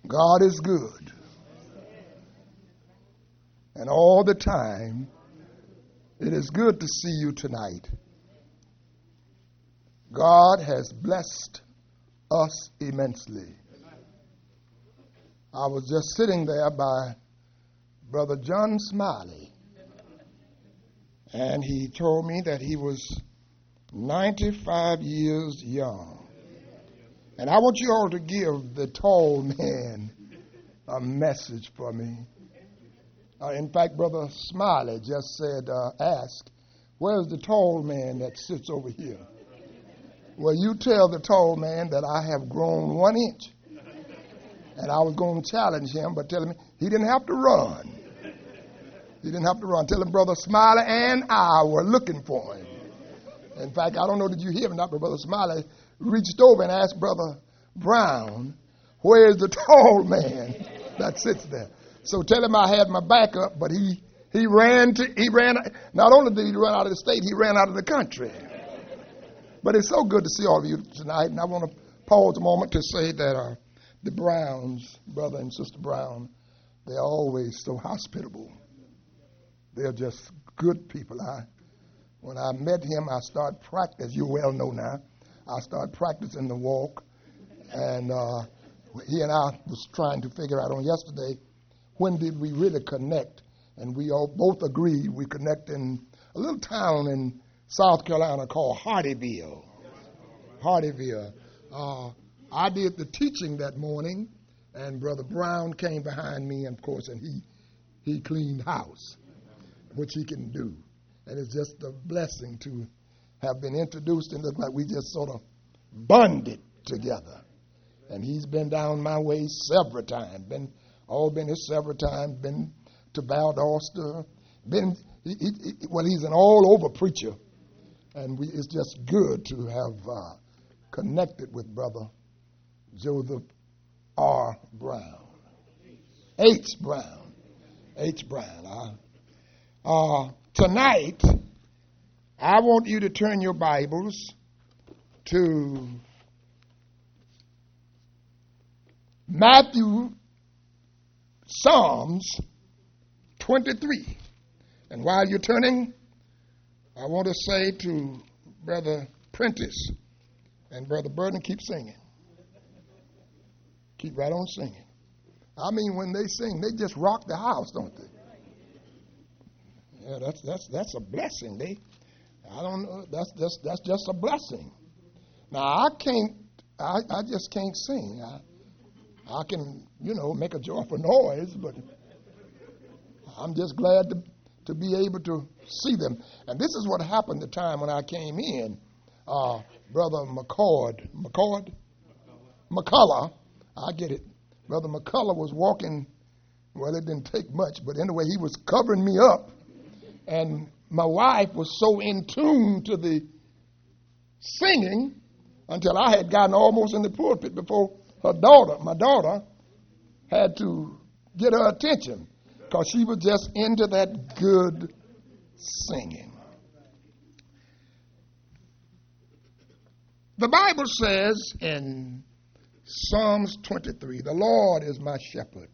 God is good. And all the time, it is good to see you tonight. God has blessed us immensely. I was just sitting there by Brother John Smiley, and he told me that he was 95 years young. And I want you all to give the tall man a message for me. In fact, Brother Smiley just said, ask, where's the tall man that sits over here? Well, you tell the tall man that I have grown 1 inch. And I was going to challenge him, but tell him he didn't have to run. He didn't have to run. Tell him Brother Smiley and I were looking for him. In fact, I don't know, did you hear him or not, but Brother Smiley reached over and asked Brother Brown, where's the tall man that sits there? So tell him I had my back up, but he ran, not only did he run out of the state, he ran out of the country. But it's so good to see all of you tonight, and I want to pause a moment to say that the Browns, Brother and Sister Brown, they're always so hospitable. They're just good people. When I met him, I started practice. You well know now. I started practicing the walk, and he and I was trying to figure out on yesterday, when did we really connect? And we all both agreed we connect in a little town in South Carolina called Hardyville. Hardyville. I did the teaching that morning, and Brother Brown came behind me, and of course, and he cleaned house, which he can do. And it's just a blessing to have been introduced and look like we just sort of bonded together. And he's been down my way several times, been here several times, been to Valdosta, he's an all-over preacher. And it's just good to have connected with Brother Joseph R. Brown. H. Brown. Tonight, I want you to turn your Bibles to Psalms 23. And while you're turning, I want to say to Brother Prentice and Brother Burton, keep singing. Keep right on singing. I mean, when they sing, they just rock the house, don't they? Yeah, that's a blessing. I don't know. That's just a blessing. Now I just can't sing. I can, make a joyful noise, but I'm just glad to be able to see them. And this is what happened the time when I came in. Brother McCullough, I get it. Brother McCullough was walking, well, it didn't take much, but anyway, he was covering me up. And my wife was so in tune to the singing until I had gotten almost in the pulpit before my daughter, had to get her attention because she was just into that good singing. The Bible says in Psalms 23, the Lord is my shepherd.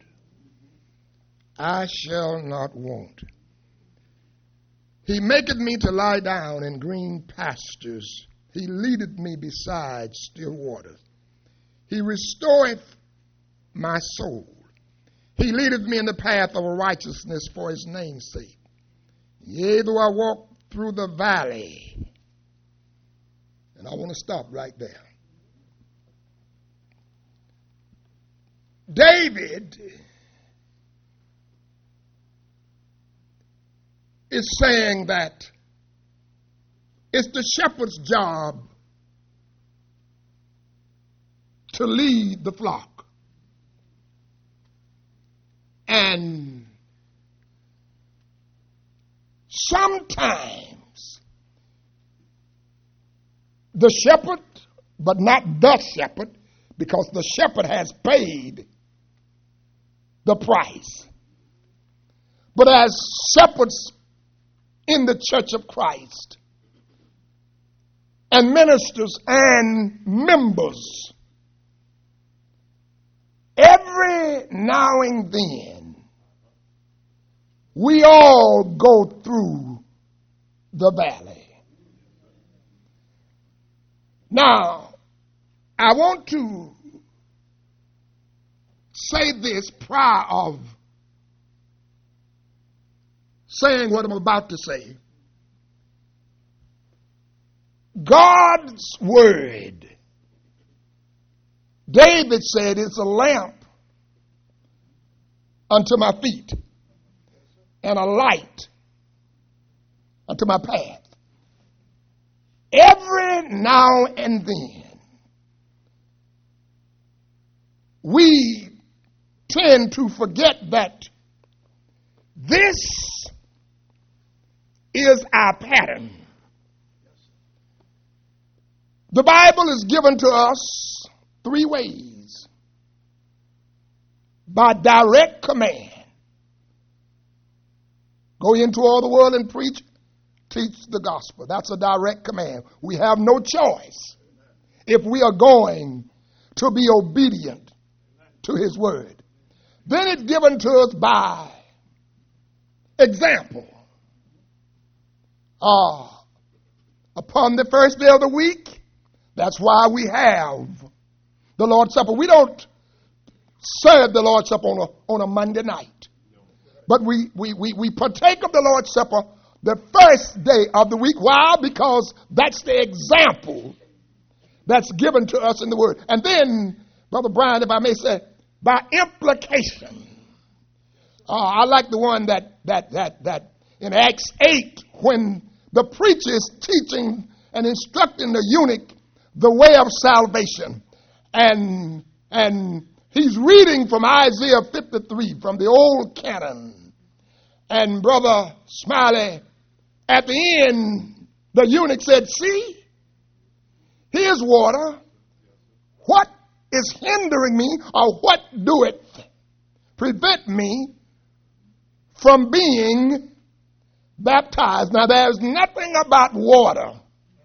I shall not want. He maketh me to lie down in green pastures. He leadeth me beside still waters. He restoreth my soul. He leadeth me in the path of righteousness for his name's sake. Yea, though I walk through the valley. And I want to stop right there. David is saying that it's the shepherd's job to lead the flock. And sometimes the shepherd, but not the shepherd, because the shepherd has paid the price. But as shepherds in the church of Christ, and ministers and members, every now and then, we all go through the valley. Now, I want to say this prior of saying what I'm about to say. God's word, David said, is a lamp unto my feet and a light unto my path. Every now and then, we tend to forget that this is our pattern. The Bible is given to us three ways: by direct command. Go into all the world and preach, teach the gospel. That's a direct command. We have no choice if we are going to be obedient to his word. Then it's given to us by example. Upon the first day of the week, that's why we have the Lord's Supper. We don't serve the Lord's Supper on a Monday night. But we partake of the Lord's Supper the first day of the week. Why? Because that's the example that's given to us in the Word. And then, Brother Brian, if I may say, by implication. I like the one that in Acts 8, when the preacher is teaching and instructing the eunuch the way of salvation. And he's reading from Isaiah 53, from the old canon. And Brother Smiley, at the end, the eunuch said, see, here's water. What is hindering me, or what doeth prevent me from being baptized? Now, there's nothing about water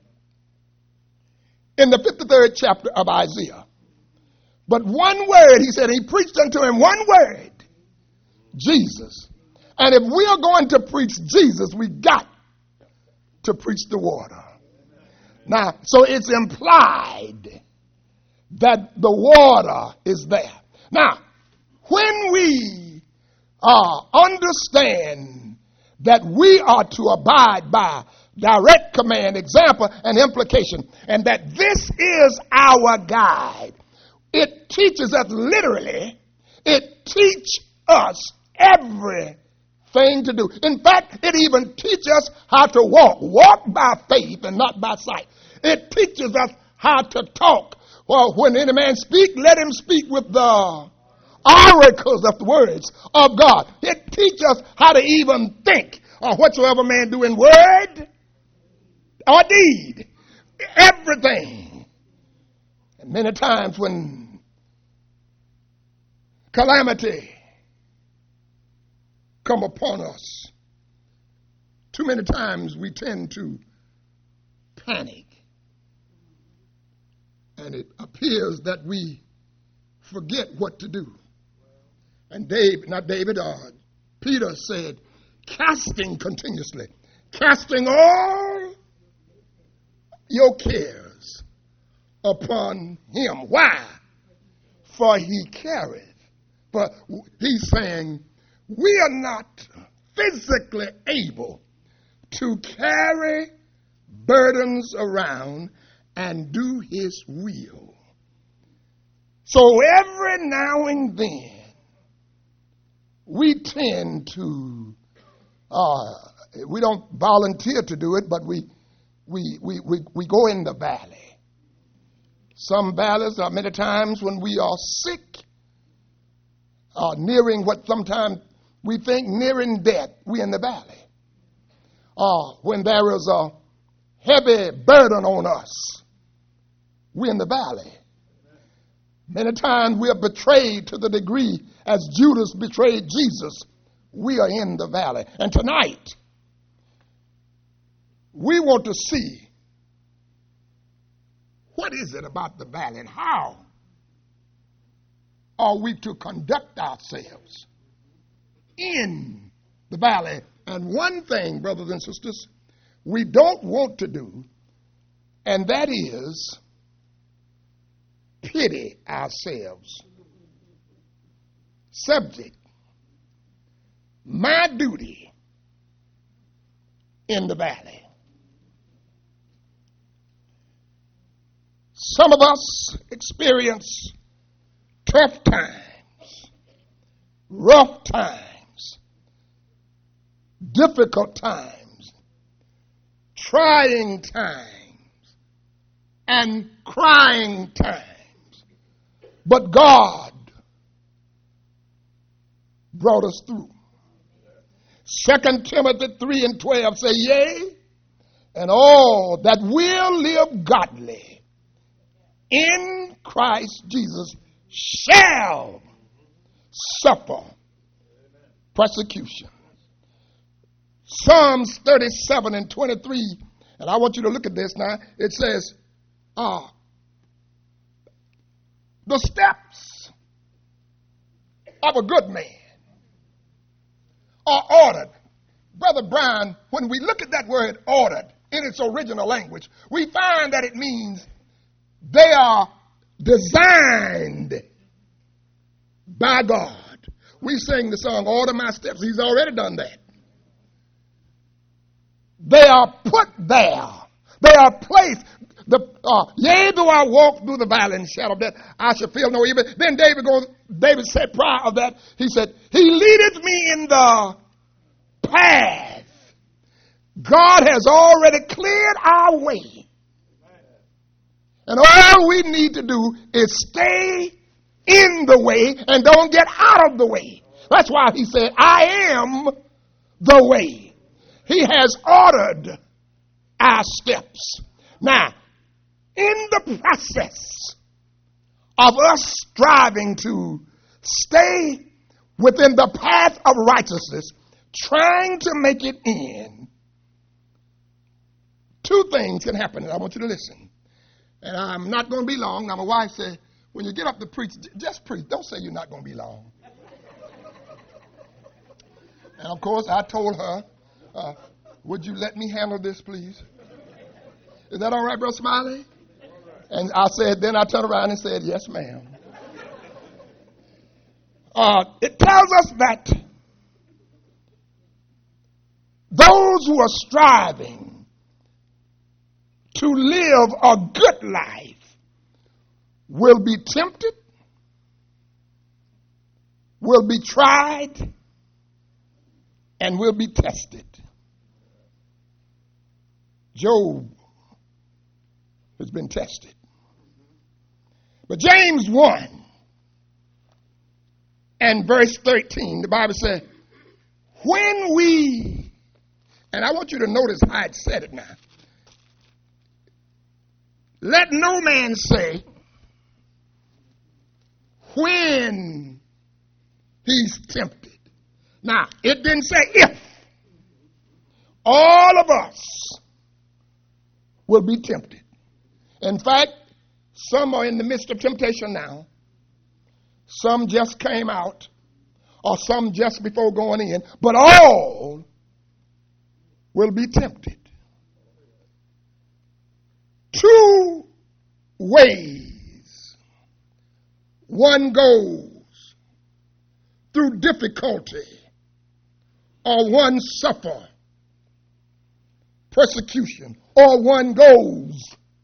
in the 53rd chapter of Isaiah. But one word, he said, he preached unto him one word, Jesus. And if we are going to preach Jesus, we got to preach the water. Now, so it's implied that the water is there. Now, when we understand that we are to abide by direct command, example, and implication, and that this is our guide, it teaches us literally, it teaches us everything to do. In fact, it even teaches us how to walk by faith and not by sight. It teaches us how to talk. Well, when any man speak, let him speak with the oracles of the words of God. It teaches us how to even think, or whatsoever man do in word or deed. Everything. And many times when calamity come upon us, too many times we tend to panic. And it appears that we forget what to do. And Peter said, casting continuously, casting all your cares upon him. Why? For he careth. But he's saying, we are not physically able to carry burdens around and do his will. So every now and then, we tend to, we don't volunteer to do it, but we go in the valley. Some valleys are many times when we are sick, nearing what sometimes we think nearing death, we in the valley. When there is a heavy burden on us, we're in the valley. Many times we are betrayed to the degree as Judas betrayed Jesus. We are in the valley. And tonight, we want to see what is it about the valley and how are we to conduct ourselves in the valley? And one thing, brothers and sisters, we don't want to do, and that is pity ourselves. Subject, my duty in the valley. Some of us experience tough times, rough times, difficult times, trying times, and crying times. But God brought us through. 2 Timothy 3:12 say, yea, and all that will live godly in Christ Jesus shall suffer persecution. Psalms 37:23, and I want you to look at this now. It says, the steps of a good man are ordered. Brother Brian, when we look at that word ordered in its original language, we find that it means they are designed by God. We sing the song, Order My Steps. He's already done that. They are put there. They are placed. Yea, though I walk through the valley and shadow of death, I shall feel no evil. Then David said prior of that, he said, he leadeth me in the path. God has already cleared our way. And all we need to do is stay in the way and don't get out of the way. That's why he said, I am the way. He has ordered our steps. Now, in the process of us striving to stay within the path of righteousness, trying to make it in, two things can happen, and I want you to listen. And I'm not going to be long. Now, my wife said, when you get up to preach, just preach. Don't say you're not going to be long. And, of course, I told her, would you let me handle this, please? Is that all right, Brother Smiley? And I said, then I turned around and said, yes, ma'am. It tells us that those who are striving to live a good life will be tempted, will be tried, and will be tested. Job has been tested. But James 1 and verse 13, the Bible says, when we, and I want you to notice how it said it now. Let no man say when he's tempted. Now, it didn't say if. All of us will be tempted. In fact, some are in the midst of temptation now. Some just came out, or some just before going in. But all will be tempted. Two ways one goes through difficulty, or one suffer persecution, or one goes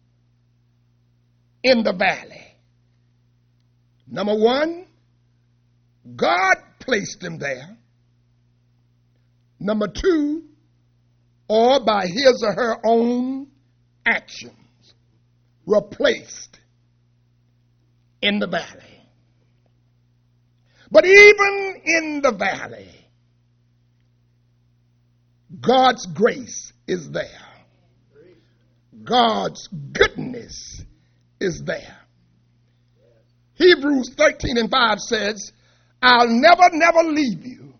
in the valley. Number one, God placed him there. Number two, or by his or her own actions, were placed in the valley. But even in the valley, God's grace is there. God's goodness is there. Hebrews 13:5 says, I'll never leave you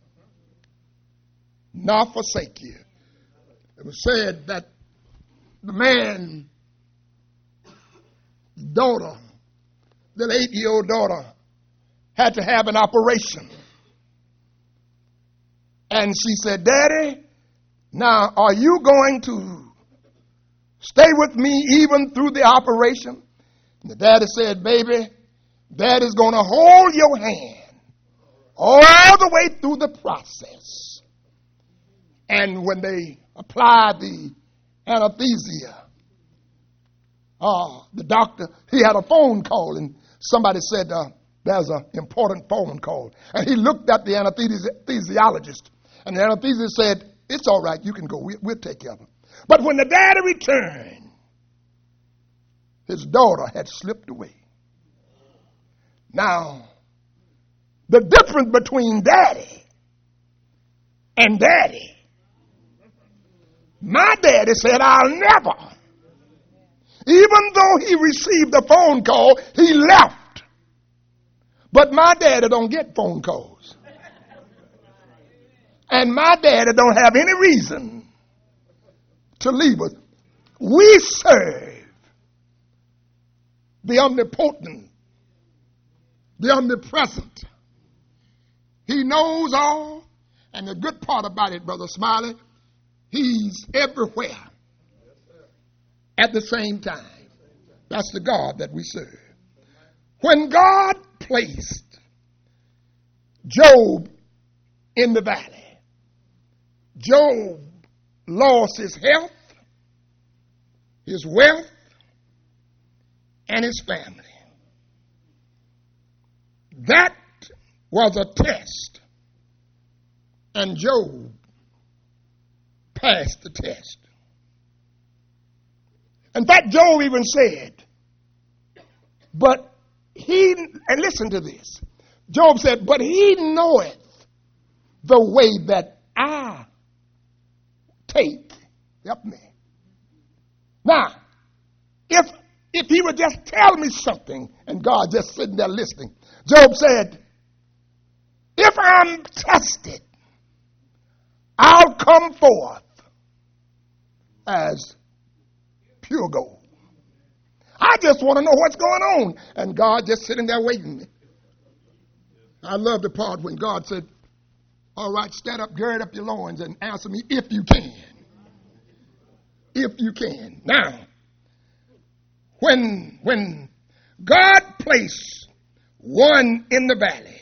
nor forsake you. It was said that the man's daughter, the 8-year-old daughter, had to have an operation. And she said, Daddy, now are you going to stay with me even through the operation? And the daddy said, baby, Daddy's going to hold your hand all the way through the process. And when they applied the anesthesia, the doctor, he had a phone call, and somebody said, there's an important phone call. And he looked at the anesthesiologist, and the anesthesiologist said, it's all right, you can go, we'll take care of him. But when the daddy returned, his daughter had slipped away. Now, the difference between daddy and daddy, my daddy said, I'll never. Even though he received a phone call, he left. But my daddy don't get phone calls. And my daddy don't have any reason to leave us. We serve the omnipotent, the omnipresent. He knows all. And the good part about it, Brother Smiley, he's everywhere at the same time. That's the God that we serve. When God placed Job in the valley, Job lost his health, his wealth, and his family. That was a test, and Job passed the test. In fact, Job even said, and listen to this. Job said, but he knoweth the way that I take. Help me. Now, if he would just tell me something, and God just sitting there listening, Job said, if I'm tested, I'll come forth as pure gold. I just want to know what's going on. And God just sitting there waiting. I love the part when God said, all right, stand up, gird up your loins, and answer me if you can. If you can. Now, when God placed one in the valley,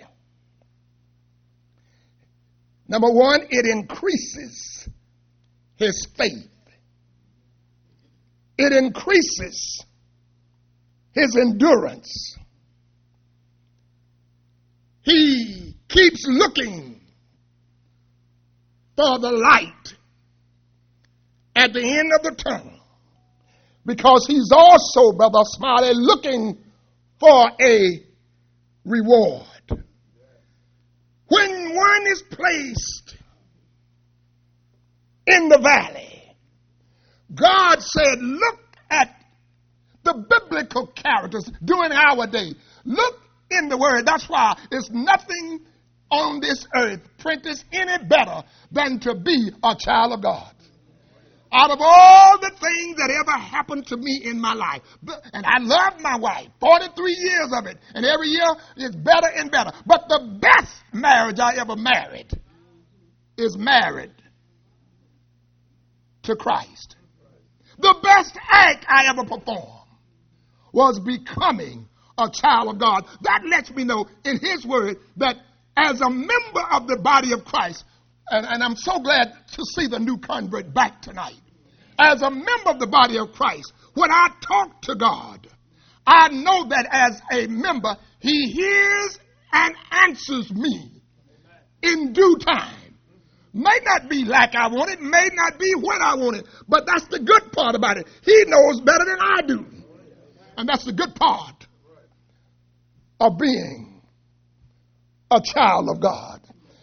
number one, it increases his faith. It increases his endurance. He keeps looking for the light at the end of the tunnel, because he's also, Brother Smiley, looking for a reward. When one is placed in the valley, God said, look at the biblical characters during our day. Look in the Word. That's why there's nothing on this earth printed any better than to be a child of God. Out of all the things that ever happened to me in my life, and I love my wife, 43 years of it, and every year is better and better. But the best marriage I ever married is married to Christ. The best act I ever performed was becoming a child of God. That lets me know in His Word that as a member of the body of Christ, and I'm so glad to see the new convert back tonight. As a member of the body of Christ, when I talk to God, I know that as a member, He hears and answers me in due time. May not be like I want it, may not be when I want it, but that's the good part about it. He knows better than I do. And that's the good part of being a child of God.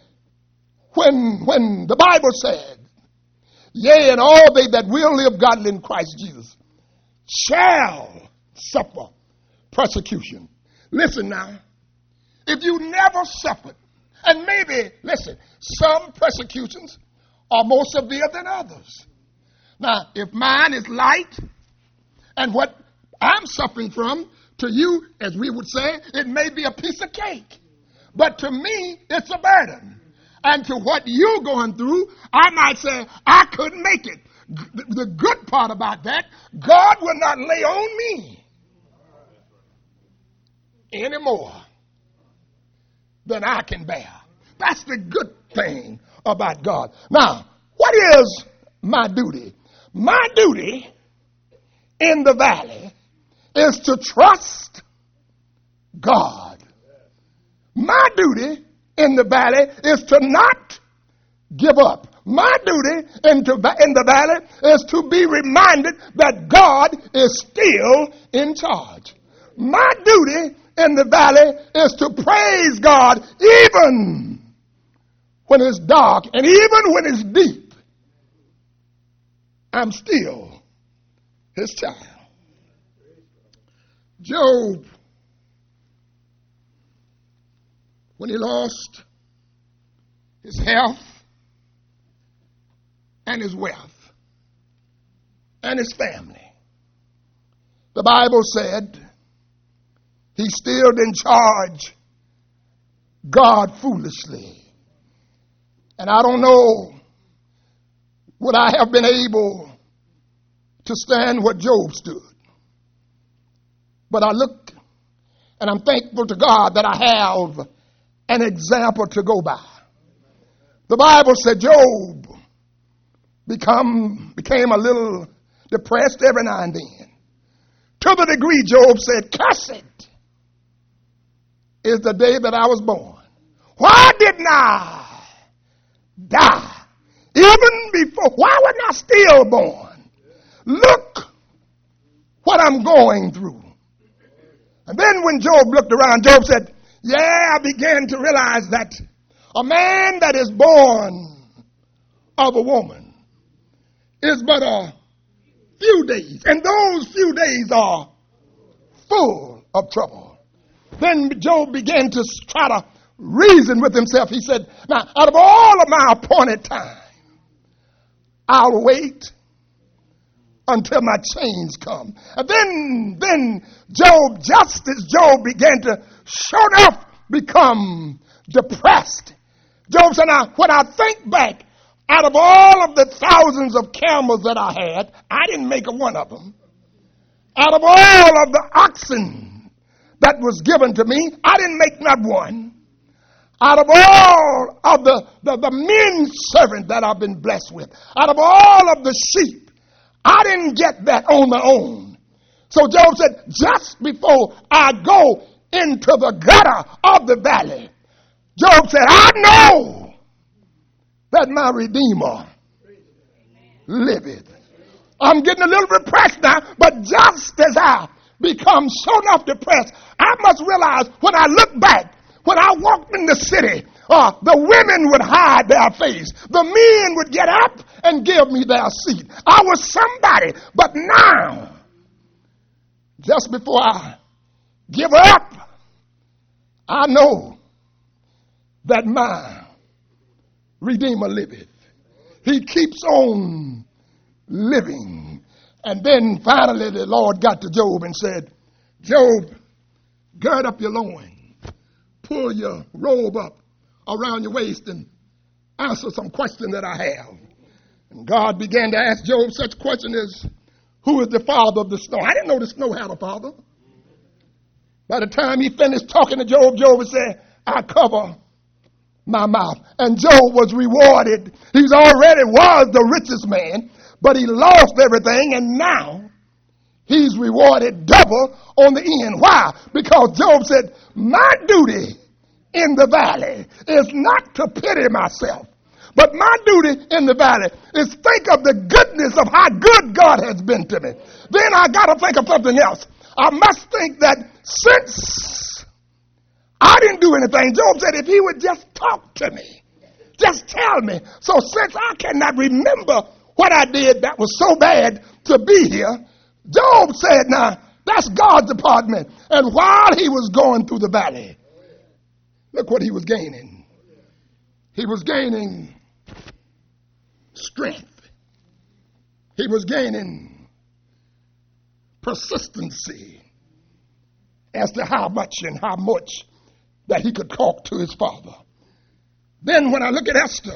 When the Bible said, yea, and all they that will live godly in Christ Jesus shall suffer persecution. Listen now, if you never suffered, and maybe, listen, some persecutions are more severe than others. Now, if mine is light, and what I'm suffering from, to you, as we would say, it may be a piece of cake. But to me, it's a burden. And to what you're going through, I might say, I couldn't make it. The good part about that, God will not lay on me any more than I can bear. That's the good thing about God. Now, what is my duty? My duty in the valley is to trust God. My duty in the valley is to not give up. My duty in the valley is to be reminded that God is still in charge. My duty in the valley is to praise God even when it's dark and even when it's deep. I'm still his child. Job, when he lost his health and his wealth and his family, the Bible said he still didn't charge God foolishly. And I don't know would I have been able to stand what Job stood. But I look and I'm thankful to God that I have an example to go by. The Bible said Job became a little depressed every now and then. To the degree Job said, "Cursed is the day that I was born. Why didn't I die? Even before, why wasn't I still born? Look what I'm going through." And then when Job looked around, Job said, "Yeah, I began to realize that a man that is born of a woman is but a few days, and those few days are full of trouble." Then Job began to try to reason with himself. He said, "Now, out of all of my appointed time, I'll wait until my change come." And then Job, just as Job began to sure enough become depressed, Job said, "Now, when I think back, out of all of the thousands of camels that I had, I didn't make a one of them. Out of all of the oxen that was given to me, I didn't make not one. Out of all of the men servant that I've been blessed with, out of all of the sheep, I didn't get that on my own." So Job said, just before I go into the gutter of the valley, Job said, "I know that my Redeemer liveth." I'm getting a little depressed now, but just as I become so enough depressed, I must realize when I look back, when I walked in the city, the women would hide their face. The men would get up and give me their seat. I was somebody. But now, just before I give up, I know that my Redeemer liveth. He keeps on living. And then finally the Lord got to Job and said, "Job, gird up your loins. Pull your robe up around your waist and answer some question that I have." And God began to ask Job such question as, "Who is the father of the snow?" I didn't know the snow had a father. By the time he finished talking to Job, Job would say, "I cover my mouth." And Job was rewarded. He already was the richest man, but he lost everything, and now he's rewarded double on the end. Why? Because Job said, "My duty in the valley is not to pity myself, but my duty in the valley is think of the goodness of how good God has been to me." Then I got to think of something else. I must think that since I didn't do anything, Job said, if he would just talk to me, just tell me. So since I cannot remember what I did that was so bad to be here, Job said, now, that's God's department. And while he was going through the valley, look what he was gaining. He was gaining strength. He was gaining persistency as to how much that he could talk to his father. Then when I look at Esther,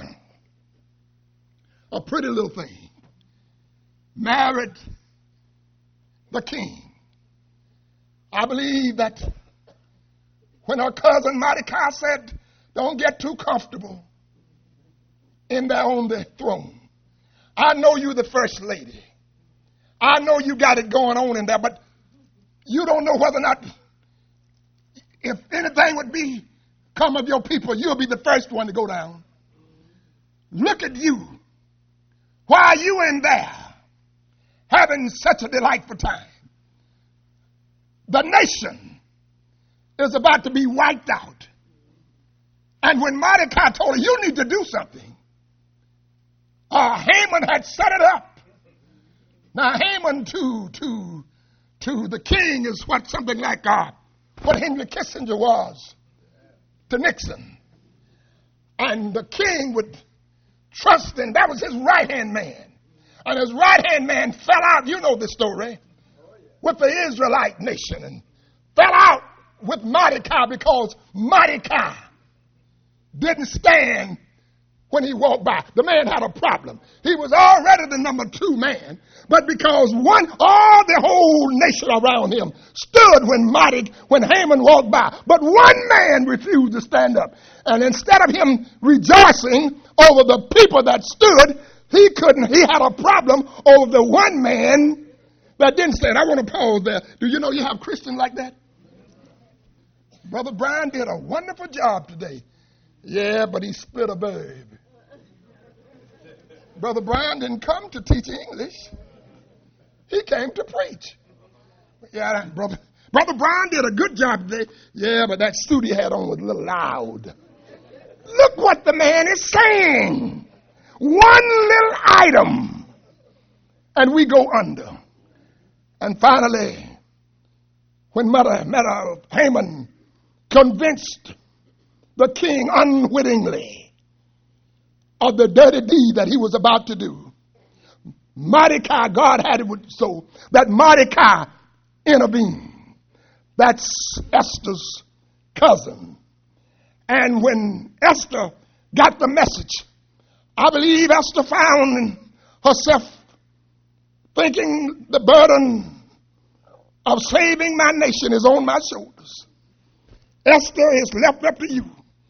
a pretty little thing, married the king. I believe that when her cousin Mordecai said, don't get too comfortable in there on the throne. I know you're the first lady. I know you got it going on in there, but you don't know whether or not, if anything would be come of your people, you'll be the first one to go down. Look at you. Why are you in there having such a delightful time? The nation is about to be wiped out. And when Mordecai told her, you need to do something, Haman had set it up. Now, Haman to the king is what something like what Henry Kissinger was to Nixon. And the king would trust in, that was his right-hand man. And his right-hand man fell out, you know the story, with the Israelite nation and fell out with Mordecai because Mordecai didn't stand when he walked by. The man had a problem. He was already the number 2 man, but because all the whole nation around him stood when Haman walked by, but one man refused to stand up. And instead of him rejoicing over the people that stood, he had a problem over the one man that didn't stand. I want to pause there. Do you know you have Christians like that? Brother Brian did a wonderful job today. Yeah, but he split a babe. Brother Brian didn't come to teach English. He came to preach. Yeah, Brother Brian did a good job today. Yeah, but that suit he had on was a little loud. Look what the man is saying. One little item, and we go under. And finally, when Haman convinced the king unwittingly of the dirty deed that he was about to do, Mordecai, God had it so that Mordecai intervened. That's Esther's cousin. And when Esther got the message, I believe Esther found herself thinking the burden of saving my nation is on my shoulders. Esther is left up to you.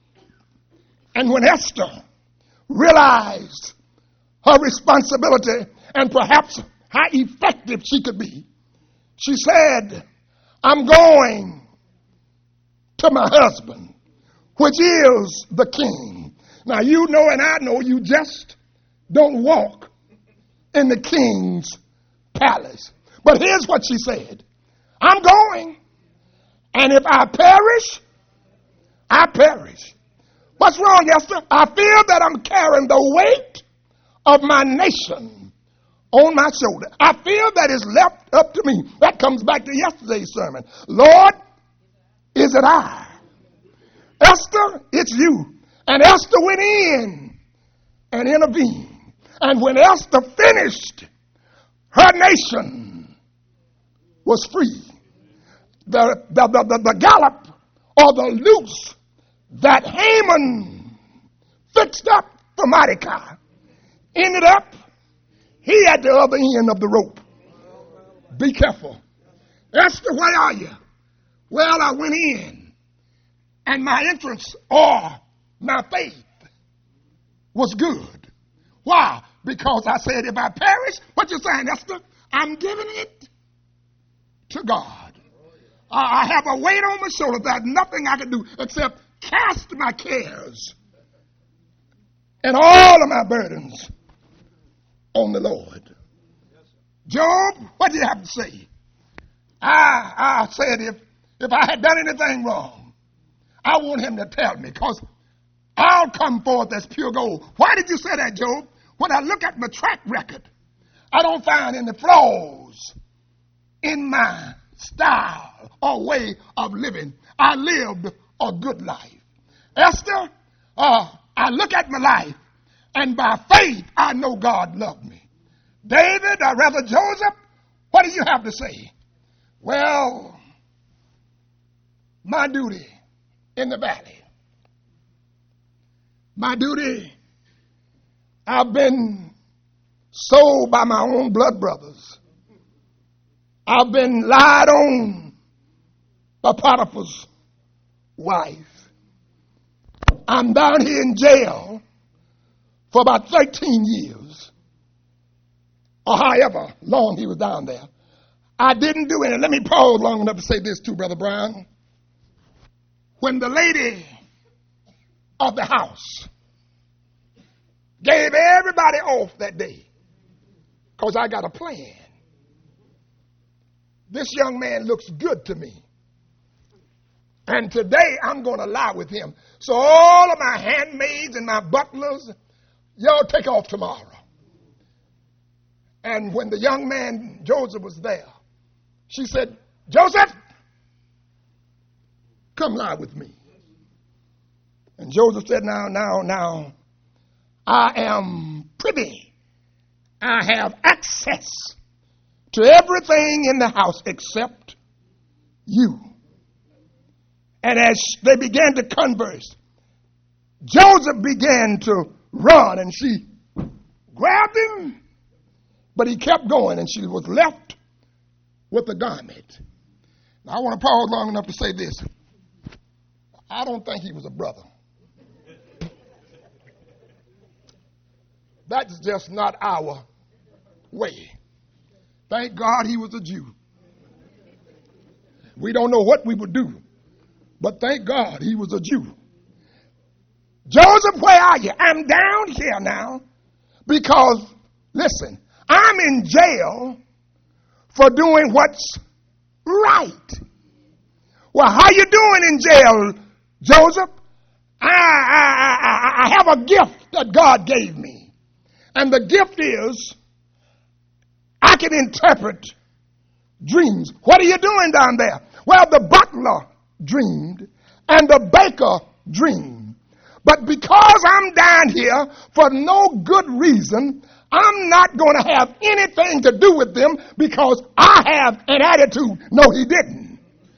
And when Esther realized her responsibility and perhaps how effective she could be, she said, I'm going to my husband, which is the king. Now you know and I know you just don't walk in the king's palace. But here's what she said. I'm going, and if I perish, I perish. What's wrong, Esther? I feel that I'm carrying the weight of my nation on my shoulder. I feel that it's left up to me. That comes back to yesterday's sermon. Lord, is it I? Esther, it's you. And Esther went in and intervened. And when Esther finished, her nation was free. The gallop or the noose that Haman fixed up for Mordecai ended up, he at the other end of the rope. Be careful. Esther, where are you? Well, I went in, and my entrance or my faith was good. Why? Because I said, if I perish, what you saying, Esther? I'm giving it to God. I have a weight on my shoulder. There's nothing I can do except cast my cares and all of my burdens on the Lord. Job, what do you have to say? I said if I had done anything wrong, I want him to tell me, because I'll come forth as pure gold. Why did you say that, Job? When I look at my track record, I don't find any flaws in my style or way of living. I lived a good life. Esther, I look at my life, and by faith, I know God loved me. David, or rather Joseph, what do you have to say? Well, my duty in the valley. My duty, I've been sold by my own blood brothers. I've been lied on by Potiphar's wife. I'm down here in jail for about 13 years, or however long he was down there. I didn't do anything. Let me pause long enough to say this too, Brother Brown. When the lady of the house gave everybody off that day, because I got a plan. This young man looks good to me. And today I'm going to lie with him. So all of my handmaids and my butlers, y'all take off tomorrow. And when the young man, Joseph, was there, she said, Joseph, come lie with me. And Joseph said, now, I am privy. I have access to everything in the house except you. And as they began to converse, Joseph began to run, and she grabbed him, but he kept going, and she was left with the garment. Now, I want to pause long enough to say this. I don't think he was a brother. That's just not our way. Thank God he was a Jew. We don't know what we would do, but thank God he was a Jew. Joseph, where are you? I'm down here now because, listen, I'm in jail for doing what's right. Well, how you doing in jail, Joseph? I have a gift that God gave me. And the gift is I can interpret dreams. What are you doing down there? Well, the butler dreamed and the baker dreamed. But because I'm down here for no good reason, I'm not going to have anything to do with them because I have an attitude. No, he didn't.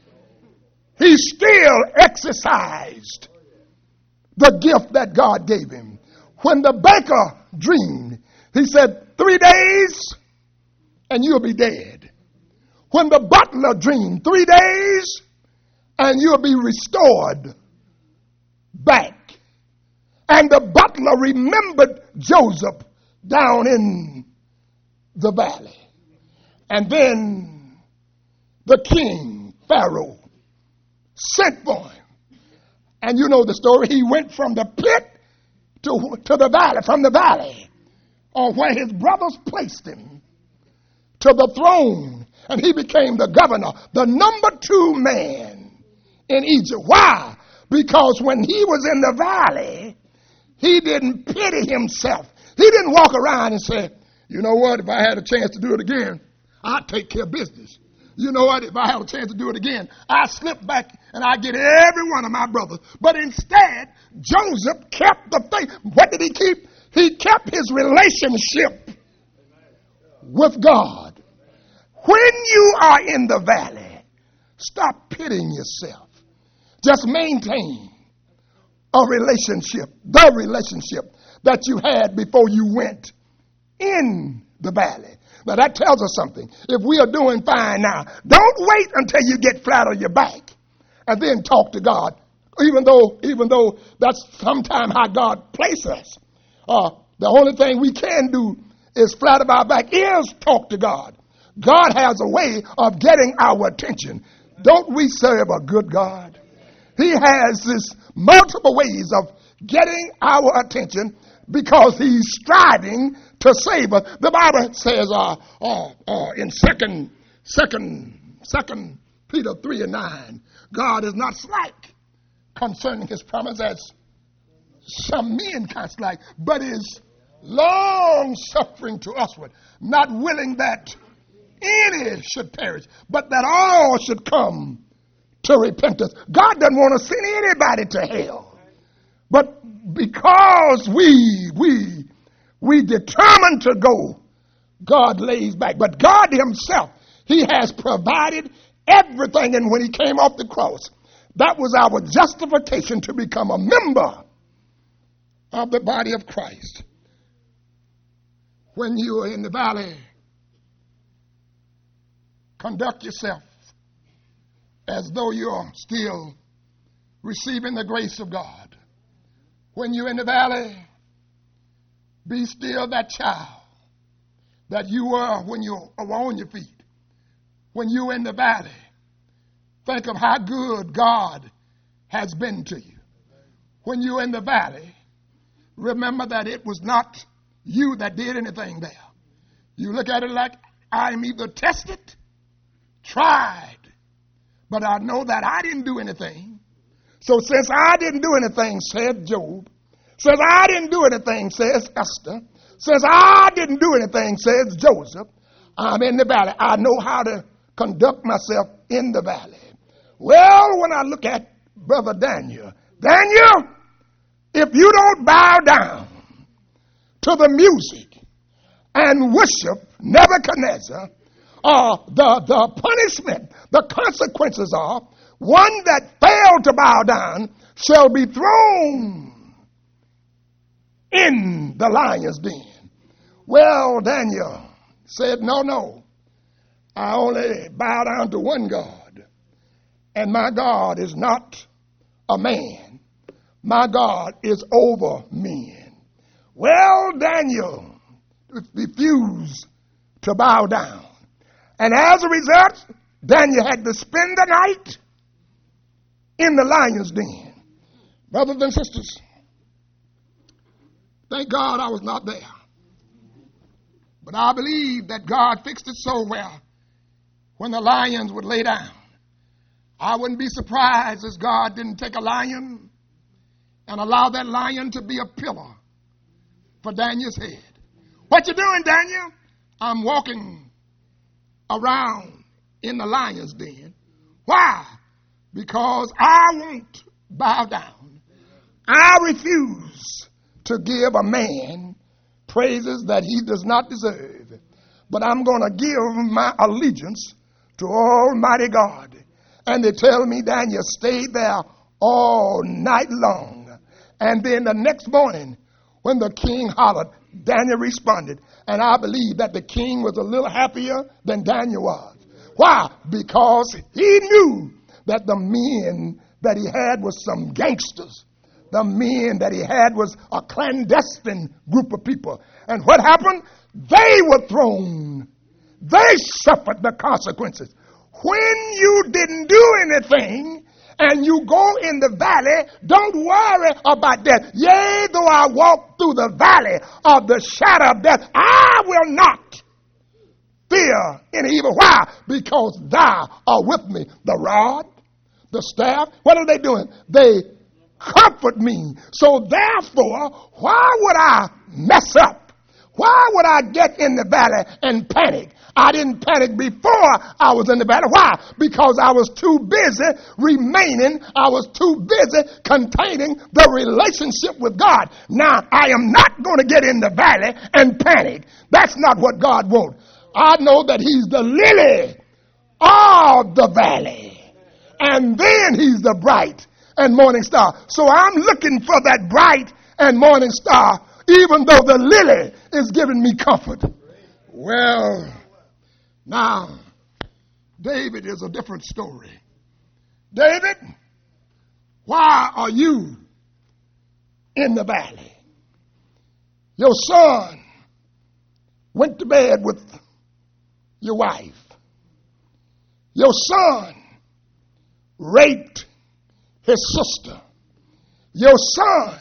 He still exercised the gift that God gave him. When the baker dreamed, he said, 3 days and you'll be dead. When the butler dreamed, 3 days and you'll be restored back. And the butler remembered Joseph down in the valley. And then the king, Pharaoh, sent for him. And you know the story. He went from the pit to the valley, from the valley, or where his brothers placed him, to the throne. And he became the governor, the number 2 man in Egypt. Why? Because when he was in the valley, he didn't pity himself. He didn't walk around and say, you know what, if I had a chance to do it again, I'd take care of business. You know what, if I had a chance to do it again, I'd slip back and I'd get every one of my brothers. But instead, Joseph kept the faith. What did he keep? He kept his relationship with God. When you are in the valley, stop pitying yourself. Just maintain a relationship, the relationship that you had before you went in the valley. Now that tells us something. If we are doing fine now, don't wait until you get flat on your back and then talk to God. Even though that's sometimes how God places us. The only thing we can do is flat of our back is talk to God. God has a way of getting our attention. Don't we serve a good God? He has this multiple ways of getting our attention because he's striving to save us. The Bible says in Second Peter 3:9, God is not slack concerning his promise as some men can't slack, but is long suffering to usward, not willing that any should perish, but that all should come to repentance. God doesn't want to send anybody to hell. But because we determined to go, God lays back. But God himself, he has provided everything. And when he came off the cross, That was our justification to become a member of the body of Christ. When you are in the valley, conduct yourself as though you're still receiving the grace of God. When you're in the valley, be still that child that you were when you were on your feet. When you're in the valley, think of how good God has been to you. When you're in the valley, remember that it was not you that did anything there. You look at it like, I'm either tested, tried, but I know that I didn't do anything. So since I didn't do anything, said Job, since I didn't do anything, says Esther, since I didn't do anything, says Joseph, I'm in the valley. I know how to conduct myself in the valley. Well, when I look at Brother Daniel, if you don't bow down to the music and worship Nebuchadnezzar, the punishment, the consequences are, one that failed to bow down shall be thrown in the lion's den. Well, Daniel said, no, I only bow down to one God, and my God is not a man. My God is over men. Well, Daniel refused to bow down. And as a result, Daniel had to spend the night in the lion's den. Brothers and sisters, thank God I was not there. But I believe that God fixed it so well when the lions would lay down. I wouldn't be surprised if God didn't take a lion and allow that lion to be a pillar for Daniel's head. What you doing, Daniel? I'm walking around in the lion's den. Why? Because I won't bow down. I refuse to give a man praises that he does not deserve. But I'm going to give my allegiance to Almighty God. And they tell me Daniel stayed there all night long. And then the next morning, when the king hollered, Daniel responded. And I believe that the king was a little happier than Daniel was. Why? Because he knew that the men that he had was some gangsters. The men that he had was a clandestine group of people. And what happened? They were thrown. They suffered the consequences. When you didn't do anything and you go in the valley, don't worry about death. Yea, though I walk through the valley of the shadow of death, I will not fear any evil. Why? Because thou art with me. The rod, the staff, what are they doing? They comfort me. So therefore, why would I mess up? Why would I get in the valley and panic? I didn't panic before I was in the valley. Why? Because I was too busy remaining. I was too busy containing the relationship with God. Now, I am not going to get in the valley and panic. That's not what God wants. I know that he's the lily of the valley. And then he's the bright and morning star. So I'm looking for that bright and morning star, even though the lily is giving me comfort. Well, now, David is a different story. David, why are you in the valley? Your son went to bed with your wife. Your son raped his sister. Your son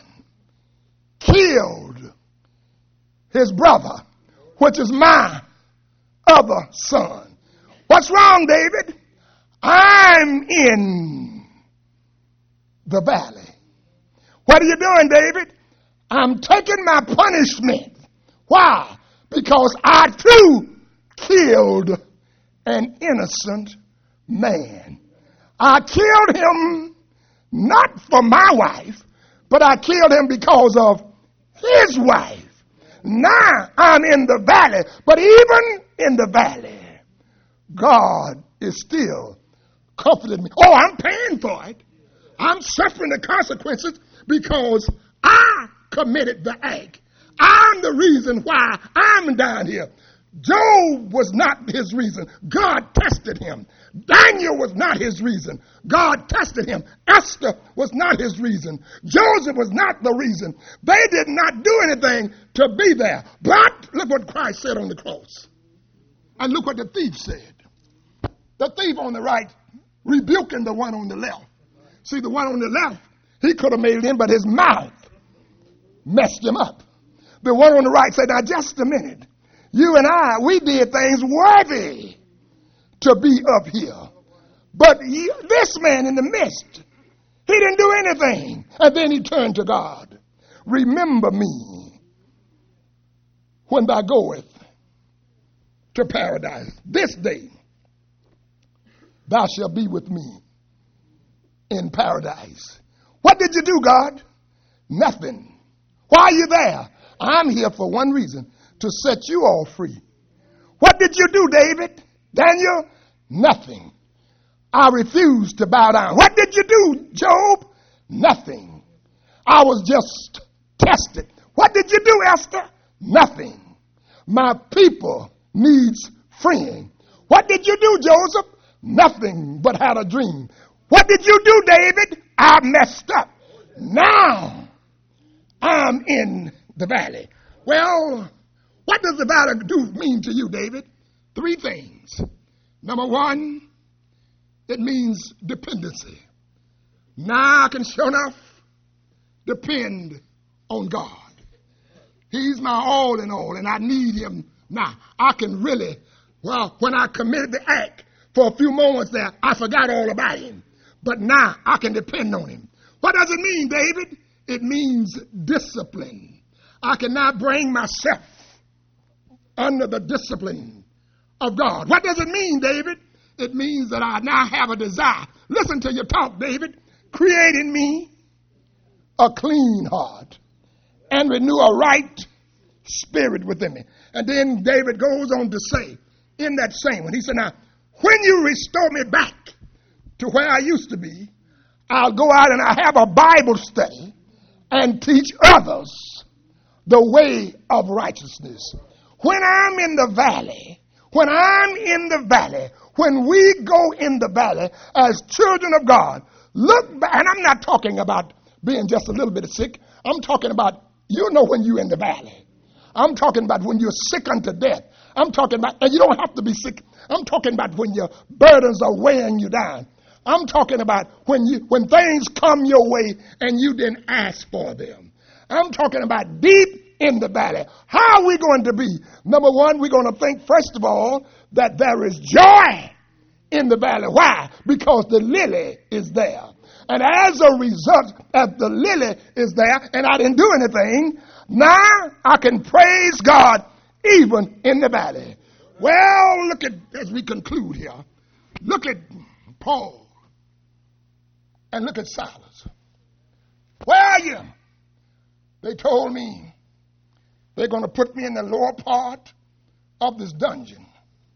killed his brother, which is my other son. What's wrong, David? I'm in the valley. What are you doing, David? I'm taking my punishment. Why? Because I too killed an innocent man. I killed him not for my wife, but I killed him because of his wife. Now I'm in the valley, but even in the valley, God is still comforting me. Oh, I'm paying for it. I'm suffering the consequences because I committed the act. I'm the reason why I'm down here. Job was not his reason. God tested him. Daniel was not his reason. God tested him. Esther was not his reason. Joseph was not the reason. They did not do anything to be there. But look what Christ said on the cross. And look what the thief said. The thief on the right rebuking the one on the left. See, the one on the left, he could have made it in, but his mouth messed him up. The one on the right said, now just a minute. You and I, we did things worthy to be up here. But this man in the midst, he didn't do anything. And then he turned to God. Remember me when thou goest to paradise. This day thou shalt be with me in paradise. What did you do, God? Nothing. Why are you there? I'm here for one reason, to set you all free. What did you do, David? Daniel? Nothing. I refused to bow down. What did you do, Job? Nothing. I was just tested. What did you do, Esther? Nothing. My people needs freeing. What did you do, Joseph? Nothing, but had a dream. What did you do, David? I messed up. Now I'm in the valley. Well, what does the valley mean to you, David? 3 things. Number 1, it means dependency. Now I can sure enough depend on God. He's my all in all, and I need him now. I can really, when I committed the act for a few moments there, I forgot all about him. But now I can depend on him. What does it mean, David? It means discipline. I can now bring myself under the discipline of God. What does it mean, David? It means that I now have a desire. Listen to your talk, David. Create in me a clean heart and renew a right spirit within me. And then David goes on to say in that same one, he said, now, when you restore me back to where I used to be, I'll go out and I'll have a Bible study and teach others the way of righteousness. When I'm in the valley, when we go in the valley as children of God, look back, and I'm not talking about being just a little bit sick. I'm talking about, when you're in the valley. I'm talking about when you're sick unto death. I'm talking about, and you don't have to be sick. I'm talking about when your burdens are weighing you down. I'm talking about when things come your way and you didn't ask for them. I'm talking about deep in the valley. How are we going to be? Number 1, we're going to think, first of all, that there is joy in the valley. Why? Because the lily is there. And as a result, as the lily is there, and I didn't do anything, now I can praise God even in the valley. Well, look at, as we conclude here, look at Paul and look at Silas. Where are you? They told me they're going to put me in the lower part of this dungeon.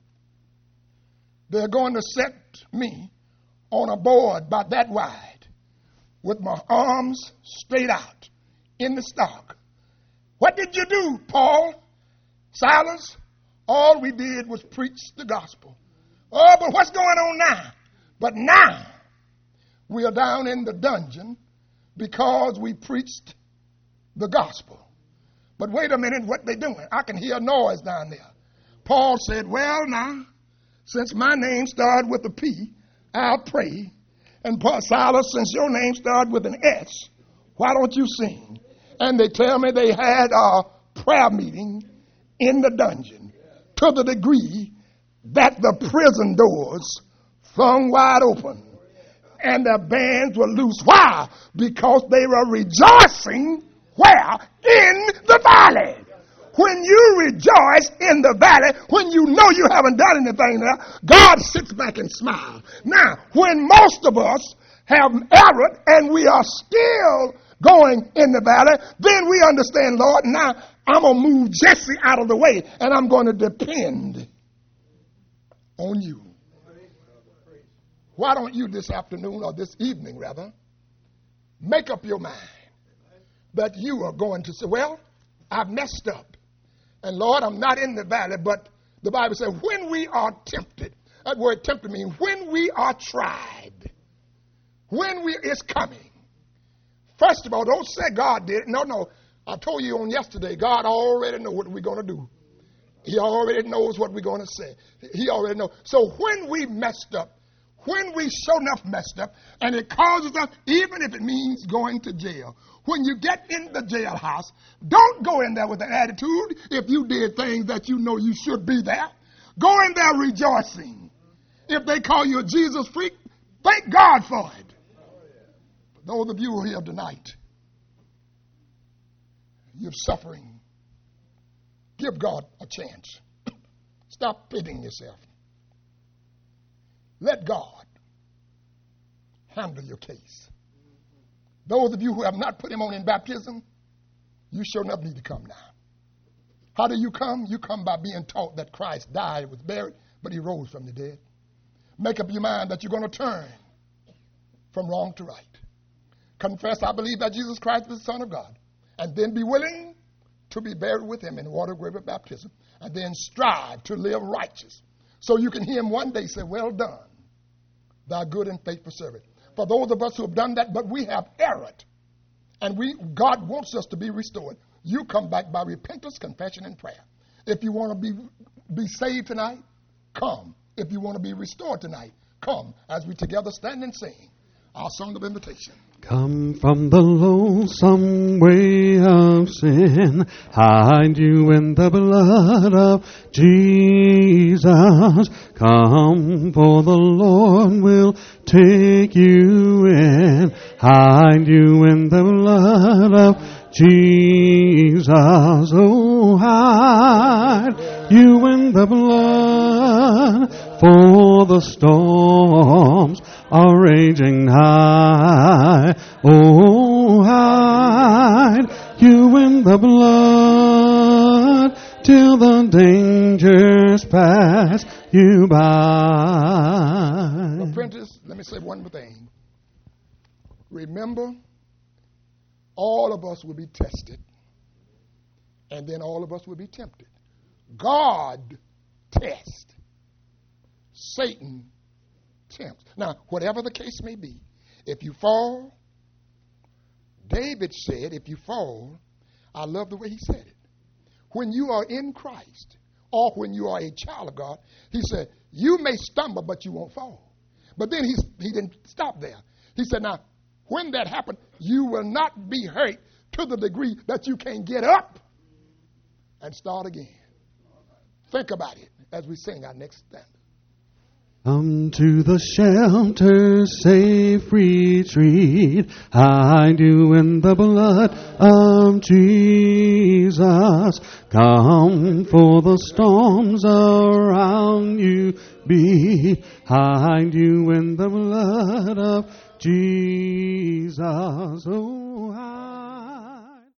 They're going to set me on a board about that wide with my arms straight out in the stock. What did you do, Paul? Silas? All we did was preach the gospel. Oh, but what's going on now? But now we are down in the dungeon because we preached the gospel. But wait a minute, what they doing? I can hear a noise down there. Paul said, well, now, since my name started with a P, I'll pray. And Silas, since your name started with an S, why don't you sing? And they tell me they had a prayer meeting in the dungeon to the degree that the prison doors flung wide open and the bands were loose. Why? Because they were rejoicing where? In the valley. When you rejoice in the valley, when you know you haven't done anything there, God sits back and smiles. Now, when most of us have erred and we are still going in the valley, then we understand, Lord, now I'm going to move Jesse out of the way and I'm going to depend on you. Why don't you this afternoon, or this evening rather, Make up your mind that you are going to say, well, I've messed up. And Lord, I'm not in the valley, but the Bible says when we are tempted, that word tempted means when we are tried, it's coming. First of all, don't say God did it. No. I told you on yesterday, God already knows what we're going to do. He already knows what we're going to say. He already knows. So when we messed up, when we sure enough messed up, and it causes us, even if it means going to jail, when you get in the jailhouse, don't go in there with an attitude if you did things that you know you should be there. Go in there rejoicing. If they call you a Jesus freak, thank God for it. For those of you who are here tonight, you're suffering. Give God a chance. Stop pitying yourself. Let God handle your case. Those of you who have not put him on in baptism, you sure enough need to come now. How do you come? You come by being taught that Christ died, was buried, but he rose from the dead. Make up your mind that you're going to turn from wrong to right. Confess, I believe that Jesus Christ is the Son of God. And then be willing to be buried with him in the water grave of baptism. And then strive to live righteous. So you can hear him one day say, well done, thy good and faithful servant. For those of us who have done that, but we have erred. And God wants us to be restored. You come back by repentance, confession, and prayer. If you want to be saved tonight, come. If you want to be restored tonight, come as we together stand and sing our song of invitation. Come from the lonesome way of sin, hide you in the blood of Jesus. Come, for the Lord will take you in, hide you in the blood of Jesus. Oh, hide you in the blood, for the storms are raging high. Oh, hide you in the blood till the dangers pass you by. Apprentice, let me say one more thing. Remember, all of us will be tested, and then all of us will be tempted. God tests. Satan tempts. Now, whatever the case may be, if you fall, David said, if you fall, I love the way he said it. When you are in Christ, or when you are a child of God, he said, you may stumble, but you won't fall. But then he didn't stop there. He said, now, when that happened, you will not be hurt to the degree that you can get up and start again. Think about it as we sing our next stanza. Come to the shelter, safe retreat, hide you in the blood of Jesus. Come, for the storms around you beat, hide you in the blood of Jesus. Oh,